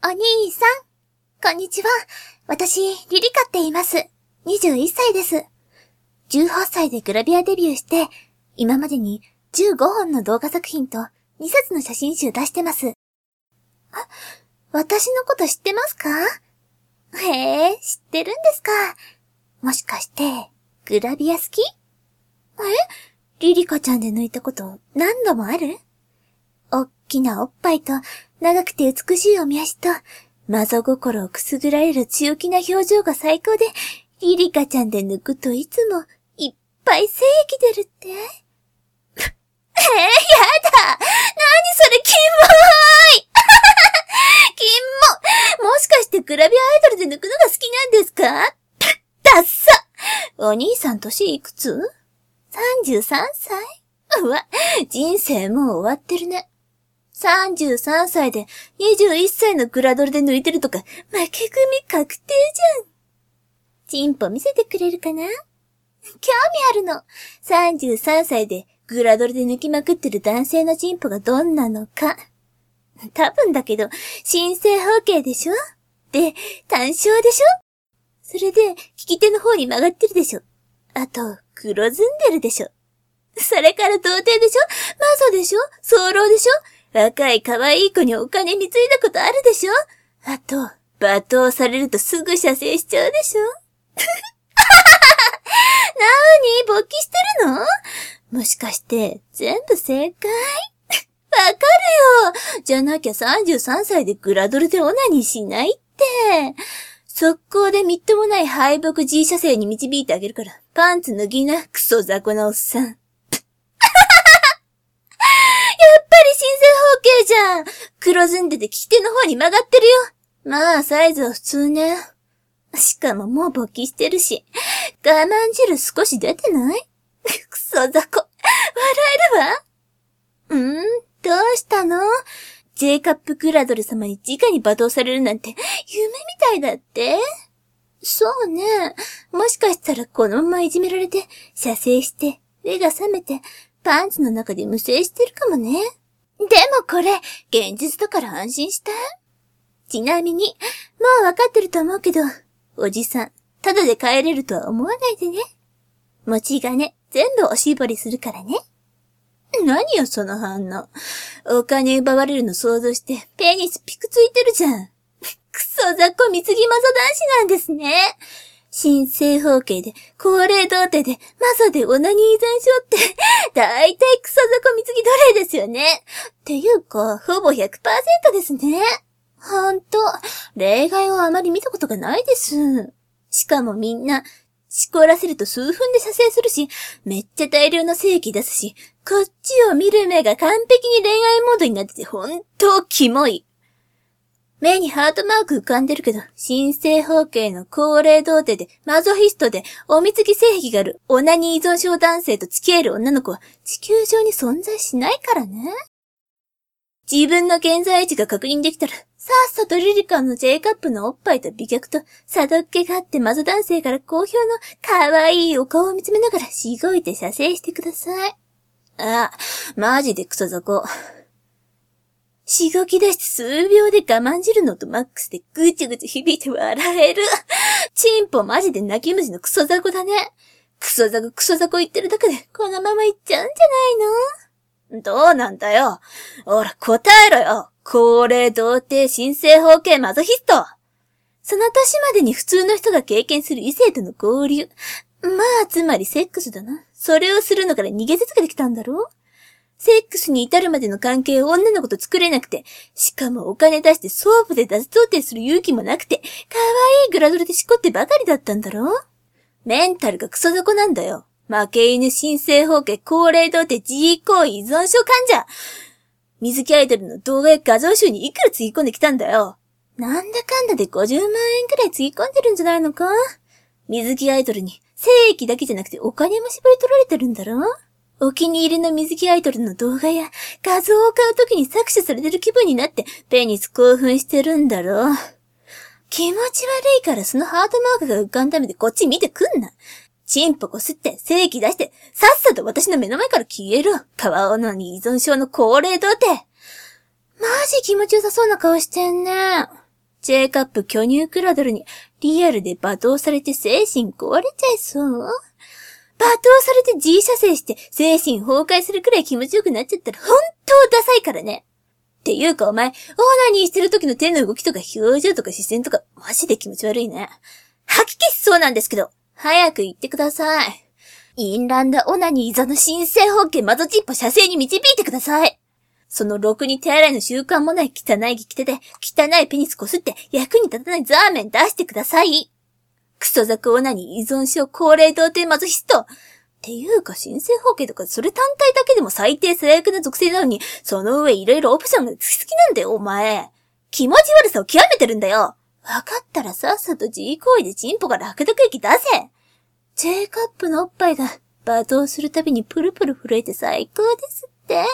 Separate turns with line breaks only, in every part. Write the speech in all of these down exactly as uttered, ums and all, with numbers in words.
お兄さん、こんにちは。私、リリカって言います。にじゅういっさいです。じゅうはっさいでグラビアデビューして、今までにじゅうごほんの動画作品とにさつの写真集出してます。あ、私のこと知ってますか？へえ、知ってるんですか。もしかして、グラビア好き？え？リリカちゃんで抜いたこと何度もある？おっきなおっぱいと、長くて美しいおみ足と、マゾ心をくすぐられる強気な表情が最高で、リリカちゃんで抜くといつもいっぱい精液出るって？えー、やだ！なにそれ、キモーいキモ！もしかしてグラビアアイドルで抜くのが好きなんですか？ダッサ！お兄さん年いくつ？ さんじゅうさんさい？うわ、人生もう終わってるね。さんじゅうさんさいでにじゅういっさいのグラドルで抜いてるとか、負け組確定じゃん。チンポ見せてくれるかな？興味あるの。さんじゅうさんさいでグラドルで抜きまくってる男性のチンポがどんなのか。多分だけど、新生方形でしょ？で、単焦でしょ？それで、利き手の方に曲がってるでしょ？あと、黒ずんでるでしょ？それから童貞でしょ？マゾでしょ？早漏でしょ？若い可愛い子にお金貢いだことあるでしょ？あと、罵倒されるとすぐ射精しちゃうでしょ？なーに、勃起してるの？もしかして、全部正解？わかるよ。じゃなきゃさんじゅうさんさいでグラドルでオナニーしないって。速攻でみっともない敗北 G 射精に導いてあげるから、パンツ脱ぎな、クソ雑魚なおっさん。やっぱり新生方形じゃん。黒ずんでて利き手の方に曲がってるよ。まあ、サイズは普通ね。しかももう勃起してるし、我慢汁少し出てない？クソ雑魚。笑えるわ。うん？どうしたの？ J カップグラドル様に直に罵倒されるなんて夢みたいだって？そうね。もしかしたらこのままいじめられて、射精して、目が覚めて、パンツの中で無精してるかもね。でもこれ、現実だから安心して。ちなみに、もうわかってると思うけど、おじさん、ただで帰れるとは思わないでね。持ち金、全部おしぼりするからね。何よその反応。お金奪われるの想像して、ペニスピクついてるじゃん。クソ雑魚貢ぎマゾ男子なんですね。新生方形で、高齢童貞で、マゾでオナニー依存症って、だいたいクソ雑魚貢ぎ奴隷ですよね。っていうか、ほぼ ひゃくパーセント ですね。ほんと、例外をあまり見たことがないです。しかもみんな、しこらせると数分で射精するし、めっちゃ大量の精液出すし、こっちを見る目が完璧に恋愛モードになっててほんとキモい。目にハートマーク浮かんでるけど、新生方形の高齢童貞で、マゾヒストで、お水着性癖があるオナニー依存症男性と付き合える女の子は地球上に存在しないからね。自分の現在位置が確認できたら、さっさとリリカの J カップのおっぱいと美脚と、さどっ気があってマゾ男性から好評の可愛いお顔を見つめながらしごいて射精してください。あ、マジでクソ雑魚。しごき出して数秒で我慢汁の音マックスでぐちぐち響いて笑える。チンポマジで泣き虫のクソ雑魚だね。クソ雑魚クソ雑魚言ってるだけでこのままいっちゃうんじゃないの？どうなんだよ。ほら答えろよ。高齢童貞新生方形マゾヒスト。その年までに普通の人が経験する異性との交流。まあ、つまりセックスだな。それをするのから逃げ続けてきたんだろ？セックスに至るまでの関係を女の子と作れなくて、しかもお金出してソープで脱童貞する勇気もなくて、可愛いグラドルでしこってばかりだったんだろ？メンタルがクソ底なんだよ。負け犬新生方形高齢童貞自慰行為依存症患者。水着アイドルの動画や画像集にいくらつぎ込んできたんだよ。なんだかんだでごじゅうまんえんくらいつぎ込んでるんじゃないのか？水着アイドルに精液だけじゃなくてお金も絞り取られてるんだろ？お気に入りの水着アイドルの動画や画像を買うときに搾取されてる気分になってペニス興奮してるんだろ？気持ち悪いからそのハートマークが浮かんだ目でこっち見てくんな。チンポこすって精液出してさっさと私の目の前から消えろ。川尾のに依存症の高齢童貞。マジ気持ちよさそうな顔してんね。 J カップ巨乳クラドルにリアルで罵倒されて精神壊れちゃいそう。罵倒されて G 射精して精神崩壊するくらい気持ちよくなっちゃったら本当ダサいからね。っていうかお前、オーナニーしてる時の手の動きとか表情とか視線とかマジで気持ち悪いね。吐き気しそうなんですけど、早く言ってください。インランドオナニーザの新生方形マゾチンポ射精に導いてください。そのろくに手洗いの習慣もない汚い激手で汚いペニスこすって役に立たないザーメン出してください。クソザコオナニー依存症高齢童貞マゾヒスト。っていうか新生方形とかそれ単体だけでも最低最悪な属性なのに、その上いろいろオプションがつきすぎなんだよお前。気持ち悪さを極めてるんだよ。わかったらさっさと G 行為でチンポから白濁液出せ。J カップのおっぱいが罵倒するたびにプルプル震えて最高ですって。ほんと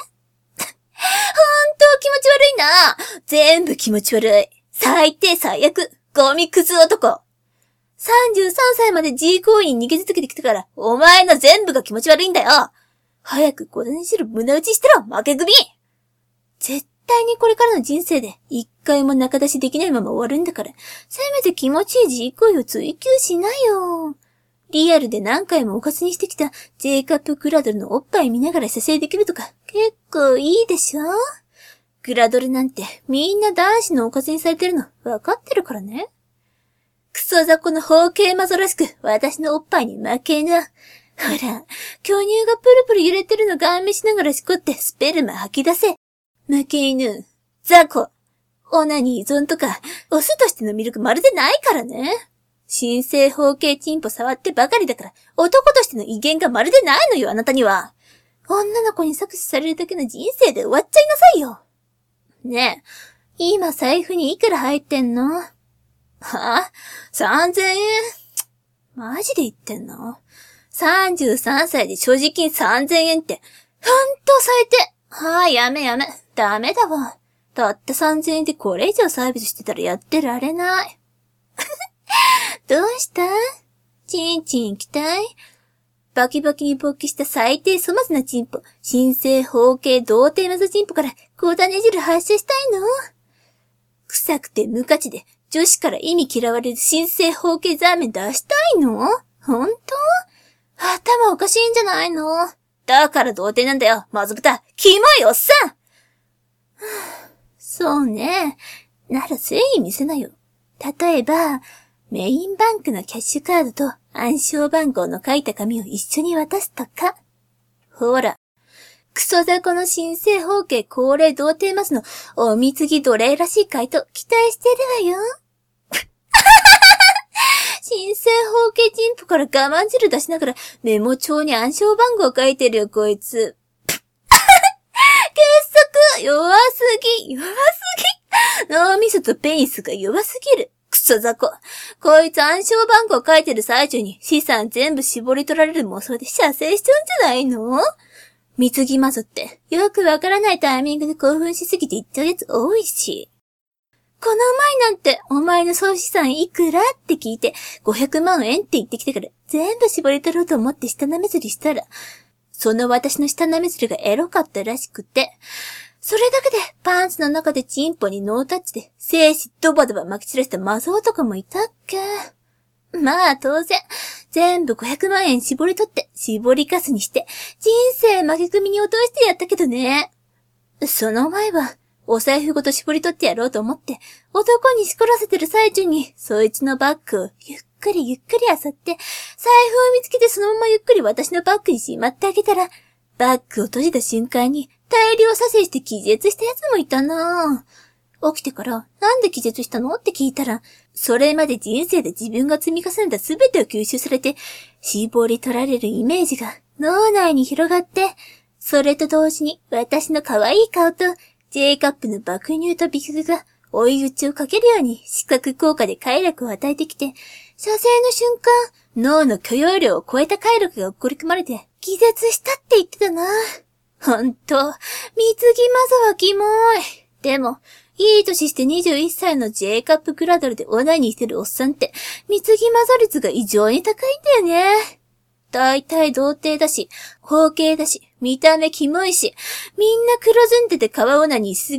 気持ち悪いな。全部気持ち悪い。最低最悪。ゴミクズ男。さんじゅうさんさいまで G 行為に逃げ続けてきたから、お前の全部が気持ち悪いんだよ。早く小種汁胸打ちしたら負け組。絶対にこれからの人生で一回も仲出しできないまま終わるんだから、せめて気持ちいい G 行為を追求しなよ。リアルで何回もおかずにしてきた J カップグラドルのおっぱい見ながら射精できるとか結構いいでしょ。グラドルなんてみんな男子のおかずにされてるの分かってるからね。クソ雑魚の包茎マゾらしく私のおっぱいに負けな。ほら、巨乳がプルプル揺れてるのガン見しながらしこってスペルマ吐き出せ。負け犬、雑魚、オナニー依存とか、オスとしての魅力まるでないからね。新生包茎チンポ触ってばかりだから、男としての威厳がまるでないのよ、あなたには。女の子に搾取されるだけの人生で終わっちゃいなさいよ。ねえ、今財布にいくら入ってんの？はぁ？ さんぜんえん？マジで言ってんの？ さんじゅうさん 歳で所持金さんぜんえんって、ほんと最低。はぁ、やめやめ。ダメだわ。たったさんぜんえんでこれ以上サービスしてたらやってられない。どうした？チンチン行きたい？バキバキに勃起した最低粗末なチンポ、新生包茎童貞マゾチンポから小種汁発射したいの？臭くて無価値で女子から意味嫌われる新生包茎ザーメン出したいの？ほんと？頭おかしいんじゃないの？だから童貞なんだよ、マゾブタ。キモいおっさん。そうね。なら誠意見せなよ。例えば、メインバンクのキャッシュカードと暗証番号の書いた紙を一緒に渡すとか。ほら、クソ雑魚の新生包茎高齢童貞マスのお貢ぎ奴隷らしい回答期待してるわよ。新生包茎チンポから我慢汁出しながらメモ帳に暗証番号書いてるよこいつ。結束弱すぎ弱すぎ脳みそとペニスが弱すぎる。クソ雑魚。こいつ暗証番号書いてる最中に資産全部絞り取られる妄想で射精しちゃうんじゃないの？貢ぎまぞってよくわからないタイミングで興奮しすぎて言っちゃうやつ多いし。この前なんてお前の総資産いくらって聞いてごひゃくまんえんって言ってきてから全部絞り取ろうと思って下なめずりしたら、その私の下なめずりがエロかったらしくて、それだけでパンツの中でチンポにノータッチで精子ドバドバ撒き散らしたマゾ男もいたっけ。まあ当然、全部ごひゃくまんえん絞り取って絞りかすにして人生負け組に落としてやったけどね。その前はお財布ごと絞り取ってやろうと思って男にしこらせてる最中にそいつのバッグをゆっくりゆっくり漁って財布を見つけてそのままゆっくり私のバッグにしまってあげたら、バッグを閉じた瞬間に大量射精して気絶したやつもいたなぁ。起きてからなんで気絶したのって聞いたら、それまで人生で自分が積み重ねた全てを吸収されて絞り取られるイメージが脳内に広がって、それと同時に私の可愛い顔と J カップの爆乳と美脚が追い打ちをかけるように視覚効果で快楽を与えてきて、射精の瞬間、脳の許容量を超えた快楽が送り込まれて気絶したって言ってたな。ほんと、貢ぎまぞはキモい。でも、いい年してにじゅういっさいの J カップグラドルでオナニーしてるおっさんって、貢ぎまぞ率が異常に高いんだよね。だいたい童貞だし、包茎だし、見た目キモいし、みんな黒ずんでて皮オナニーしすぎて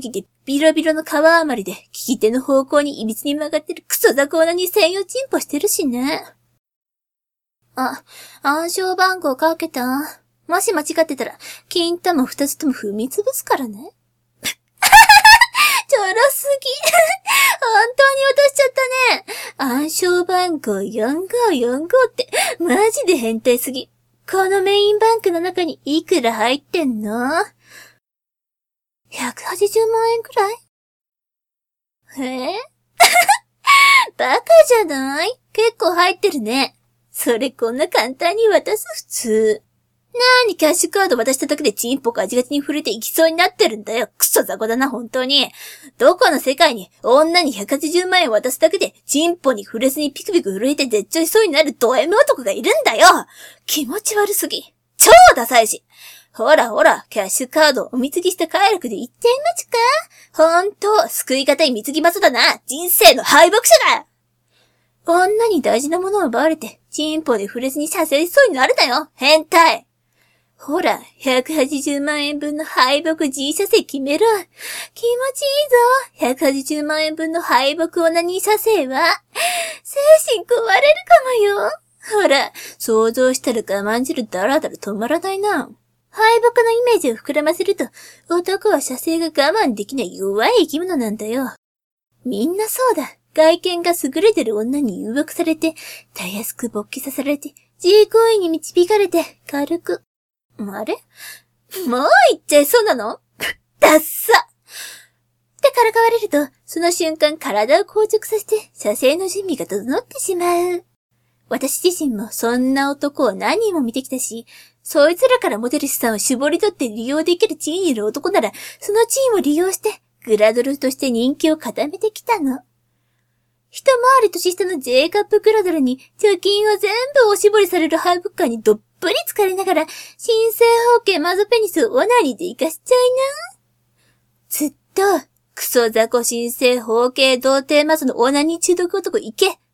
ビロビロの皮余りで、利き手の方向に歪に曲がってるクソ雑魚なに専用チンポしてるしね。あ、暗証番号かけた。もし間違ってたら、金玉二つとも踏みつぶすからね。ちょろすぎ。本当に落としちゃったね。暗証番号よんごーよんごーって、マジで変態すぎ。このメインバンクの中にいくら入ってんの ?ひゃくはちじゅうまんえんくらいえバカじゃない？結構入ってるね。それこんな簡単に渡す普通。なーにキャッシュカード渡しただけでチンポガチガチに触れていきそうになってるんだよ。クソ雑魚だな、本当に。どこの世界に女にひゃくはちじゅうまんえん渡すだけでチンポに触れずにピクピク震えて絶頂しそうになるド M 男がいるんだよ。気持ち悪すぎ。超ダサいし。ほらほら、キャッシュカードお貢ぎした快楽で言っちゃいまちか。ほんと、救い難い貢ぎ松だな。人生の敗北者が。女に大事なものを奪われて、チンポで触れずに射精しそうになるだよ。変態。ほら、ひゃくはちじゅうまんえん分の敗北 G 射精決めろ。気持ちいいぞ。ひゃくはちじゅうまんえん分の敗北オナニー射精は、精神壊れるかもよ。ほら、想像したら我慢汁だらだら止まらないな。敗北のイメージを膨らませると、男は射精が我慢できない弱い生き物なんだよ。みんなそうだ。外見が優れてる女に誘惑されて、たやすく勃起させられて、自行為に導かれて、軽く。あれもう言っちゃいそうなのダッサってからかわれると、その瞬間体を硬直させて、射精の準備が整ってしまう。私自身もそんな男を何人も見てきたし、そいつらからモテる資産を絞り取って利用できる地位にいる男なら、その地位を利用して、グラドルとして人気を固めてきたの。一回り年下の J カップグラドルに貯金を全部おしぼりされるハイブッカーにどっぷり疲れながら、新生方形マゾペニスをオナニーで活かしちゃいな。ずっと、クソ雑魚新生方形童貞マゾのオナニー中毒男行けって、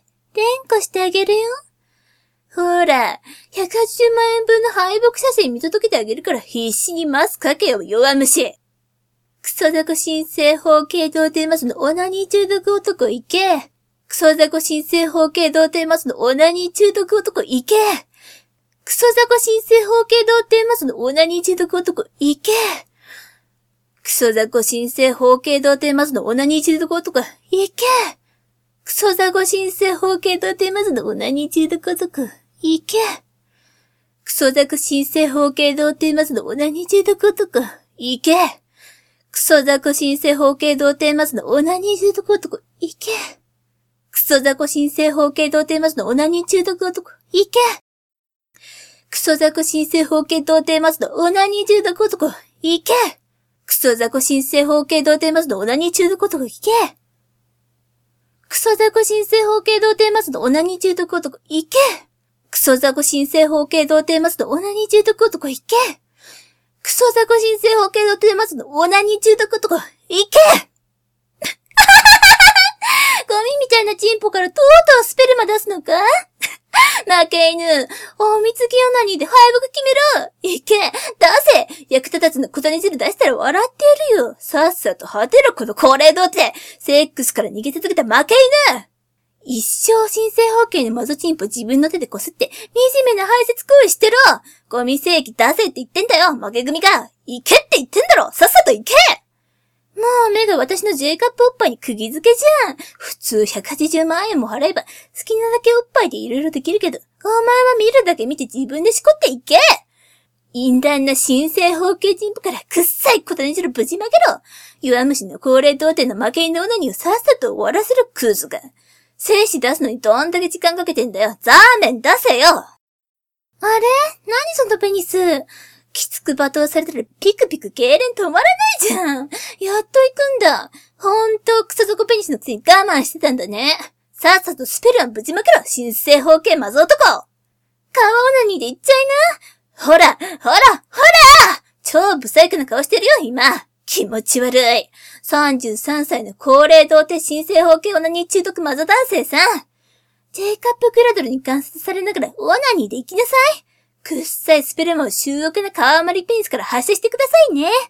連呼してあげるよ。ほら、ひゃくはちじゅうまんえん分の敗北写真見届けてあげるから必死にマスかけよ、弱虫。クソ雑魚新生方形童貞マゾのオナニー中毒男行け。クソ雑魚新生方形童貞マゾのオナニー中毒男行け。クソ雑魚新生方形童貞マゾのオナニー中毒男行け。クソ雑魚新生方形童貞マゾのオナニー中毒男行け。クソ雑魚新生方形童貞マゾのオナニー中毒男行け。クソ雑魚新生方形童貞マゾのオナニー中毒男行け。クソ雑魚新生方形童貞マゾのオナニー中毒男行け。クソ雑魚新生方形童貞マゾのオナニー中毒男行け。クソ雑魚新生方形童貞マゾのオナニー中毒男行け。クソ雑魚新生方形童貞マゾのオナニー中毒男行け。クソ雑魚新生方形童貞マゾのオナニー中毒男行け。クソ雑魚新生方形童貞マゾのオナニー中毒男行け。クソ雑魚新生方形童貞マゾのオナニー中毒男行け。ゴミみたいなチンポからとうとうスペルマ出すのか負け犬、おみつきオナニーで敗北決めろ。いけ、出せ。役立たずの小種汁出したら笑ってやるよ。さっさと果てろ、この高齢童貞。セックスから逃げ続けた負け犬。一生新生方形のマゾチンポ自分の手でこすって、惨めな排泄行為してろ。ゴミ正義出せって言ってんだよ、負け組が。いけって言ってんだろ、さっさといけ。もう目が私の J カップおっぱいに釘付けじゃん。普通ひゃくはちじゅうまんえんも払えば好きなだけおっぱいでいろいろできるけど、お前は見るだけ見て自分でしこっていけ。淫乱な新生方形チンポからくっさい小種汁ぶちまけろ。弱虫の高齢童貞の負け犬のオナニーをさっさと終わらせるクズが。精子出すのにどんだけ時間かけてんだよ。ザーメン出せよ。あれ？何そのペニス。きつく罵倒されたらピクピク痙攣止まらないじゃん。やっと行くんだ。ほんとクソゾコペニスのくせに我慢してたんだね。さっさとスペルアンぶちまけろ、新生方形マゾ男。顔オナニーで言っちゃいな。ほら、ほら、ほら超ブサイクな顔してるよ、今。気持ち悪い。さんじゅうさんさいの高齢童貞新生方形オナニー中毒マゾ男性さん。J カップグラドルに観察されながらオナニーで行きなさい。くっさいスペルマを醜悪な顔余りペニスから発射してくださいね。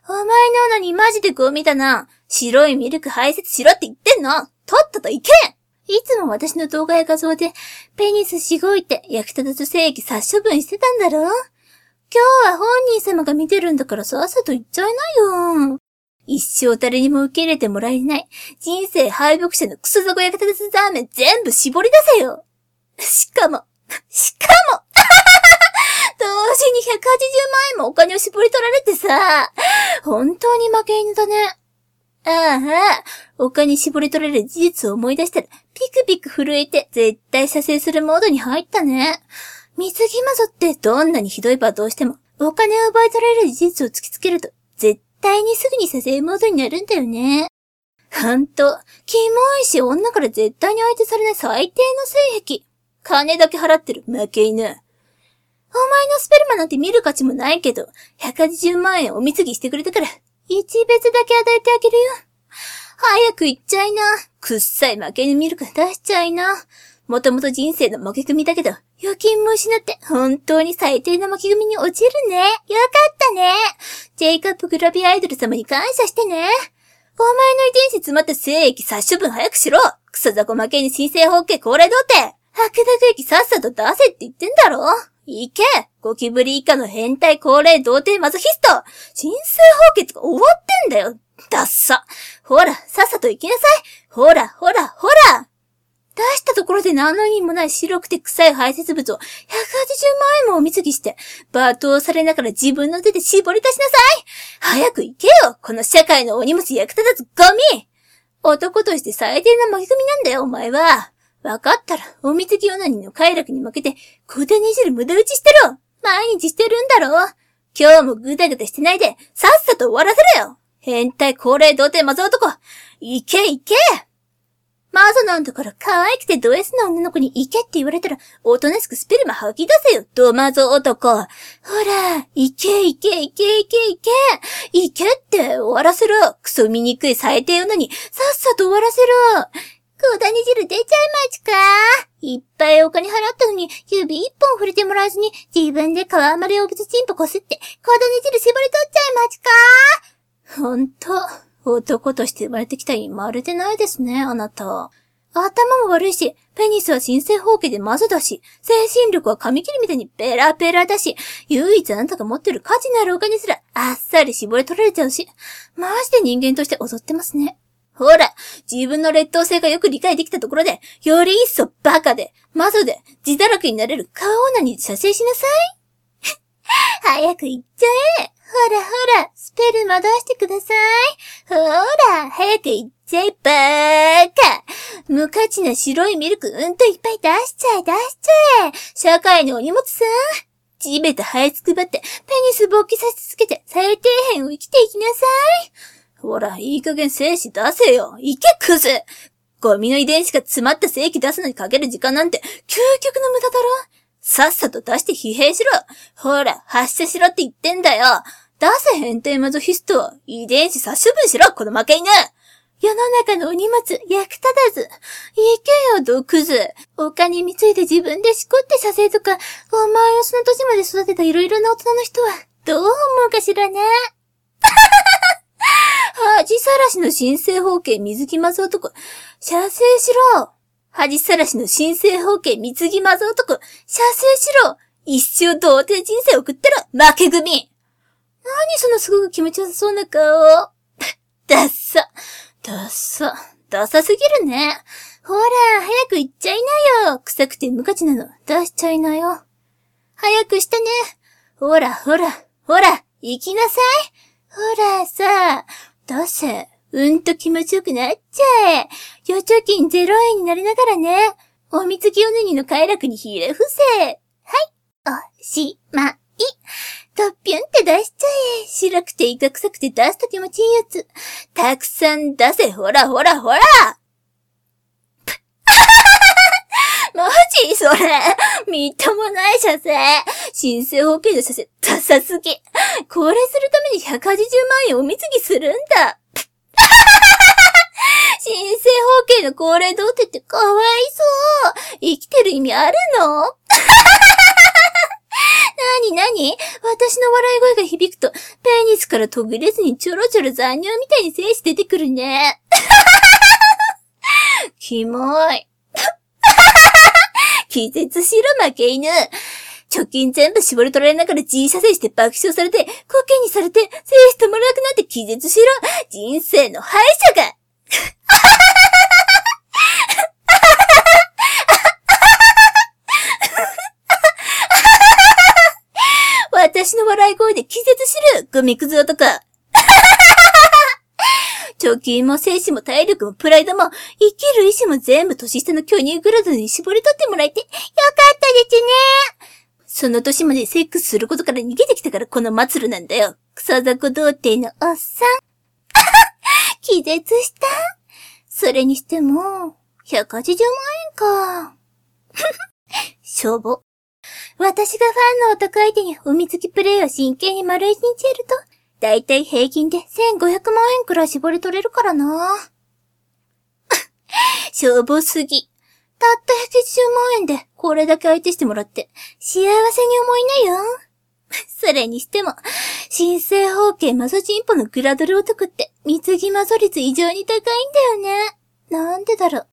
お前のオナニーマジでゴミだな。白いミルク排泄しろって言ってんの。とっとと行け。いつも私の動画や画像でペニスしごいて役立たず精液殺処分してたんだろ。今日は本人様が見てるんだからさっさと言っちゃいなよ。一生誰にも受け入れてもらえない人生敗北者のクソザコ役立たずザーメン全部絞り出せよ。しかも、しかも同時にひゃくはちじゅうまんえんもお金を絞り取られてさ、本当に負け犬だね。ああ、お金絞り取られる事実を思い出したら、ピクピク震えて絶対射精するモードに入ったね。水着マゾってどんなにひどい罵倒しても、お金を奪い取られる事実を突きつけると、絶対にすぐに射精モードになるんだよね。ほんと、キモいし女から絶対に相手されない最低の性癖。金だけ払ってる負け犬。お前のスペルマなんて見る価値もないけど、ひゃくはちじゅうまんえんお貢ぎしてくれたから、一別だけ与えてあげるよ。早く行っちゃいな。くっさい負け犬ミルク出しちゃいな。もともと人生の負け組だけど、預金も失って本当に最低な負け組に落ちるね。よかったね。ジェイカップグラビアアイドル様に感謝してね。お前の遺伝子詰まった精液殺処分早くしろ。クソザコ負けに新生法系高齢童貞。白濁液さっさと出せって言ってんだろ。行け。ゴキブリ以下の変態高齢童貞マゾヒスト。新生法系とか終わってんだよ。ダッサ。ほら、さっさと行きなさい。ほら、ほら、ほら。出したところで何の意味もない白くて臭い排泄物をひゃくはちじゅうまんえんもお貢ぎして、罵倒されながら自分の手で絞り出しなさい。早く行けよ。この社会のお荷物役立たずゴミ。男として最低な負け組なんだよ、お前は。わかったら、お貢ぎオナニーの快楽に負けて、小手にじる無駄打ちしてろ。毎日してるんだろ。今日もぐだぐだしてないで、さっさと終わらせろよ。変態高齢童貞マゾ男。行け行け。マゾなんだから可愛くてド S な女の子に行けって言われたら、おとなしくスペルマ吐き出せよ、ドマゾ男。ほら、行け行け行け行け行け。行けって終わらせろ。クソ醜い最低女に、さっさと終わらせろ。小種汁出ちゃいまちか。いっぱいお金払ったのに、指一本触れてもらえずに、自分で皮までおぶつチンポこすって、小種汁絞り取っちゃいまちか。ほんと、男として生まれてきたにまるでないですね、あなた。頭も悪いし、ペニスは新生包茎でマゾだし、精神力は紙切りみたいにペラペラだし、唯一あなたが持ってる価値のあるお金すら、あっさり絞り取られちゃうし、マジで人間として踊ってますね。ほら、自分の劣等生がよく理解できたところで、より一層バカで、マゾで、自堕落になれる顔女に射精しなさい。早く行っちゃえ。ほらほら、スペルマ出してください。ほら、早く行っちゃえ、バーカ。無価値な白いミルクうんといっぱい出しちゃえ、出しちゃえ。社会のお荷物さ。地べた這いつくばって、ペニス勃起させ続けて、最底辺を生きていきなさい。ほら、いい加減精子出せよ。いけ、クズ。ゴミの遺伝子が詰まった精液出すのにかける時間なんて、究極の無駄だろ。さっさと出して疲弊しろ。ほら、発射しろって言ってんだよ。出せ変態マゾヒスト。遺伝子殺処分しろ、この負け犬。世の中のお荷物、役立たず。いけよ、毒図。お金貢いで自分でしこって射精とか、お前をその年まで育てたいろいろな大人の人は、どう思うかしらね。恥さらしの新生包茎水着マゾ男、射精しろ。恥さらしの新生包茎水着マゾ男、射精しろ。一生童貞人生送ったら負け組。何そのすごく気持ちよさそうな顔。ダッサ。ダッサ。ダサすぎるね。ほら、早く行っちゃいなよ。臭くて無価値なの。出しちゃいなよ。早くしてね。ほら、ほら、ほら、行きなさい。ほらさ、出せ。うんと気持ちよくなっちゃえ。預貯金ゼロえんになりながらね。お水着おねぎの快楽にひれ伏せ。はい、おしまい。とっぴゅんって出しちゃえ。白くてイカ臭くて出すと気持ちいいやつ。たくさん出せ。ほらほらほら。マジそれ。みっともない射精。新生保険の射精、ダサすぎ。これするためにひゃくはちじゅうまんえんお貢ぎするんだ。新生保険の高齢童貞ってかわいそう。生きてる意味あるの？なになに私の笑い声が響くと、ペニスから途切れずにちょろちょろ残尿みたいに精子出てくるね。キモい。気絶しろ負け犬。貯金全部絞り取られながら G 射精して爆笑されて、コケにされて、精子止まらなくなって気絶しろ。人生の敗者が。私の笑い声で気絶しろ、ゴミくず男。貯金も精子も体力もプライドも生きる意志も全部年下の巨乳グラドに絞り取ってもらえてよかったですね。その年までセックスすることから逃げてきたからこの末路なんだよ。クソ雑魚童貞のおっさん。気絶した。それにしても、ひゃくはちじゅうまんえんか。しょぼ。私がファンの男相手に海付きプレイを真剣に丸一日やると、だいたい平均でせんごひゃくまんえんくらい絞り取れるからな。しょぼすぎ。たったひゃくはちじゅうまんえんでこれだけ相手してもらって幸せに思いなよ。それにしても、新生方形マゾチンポのグラドル男って水着マゾ率異常に高いんだよね。なんでだろう。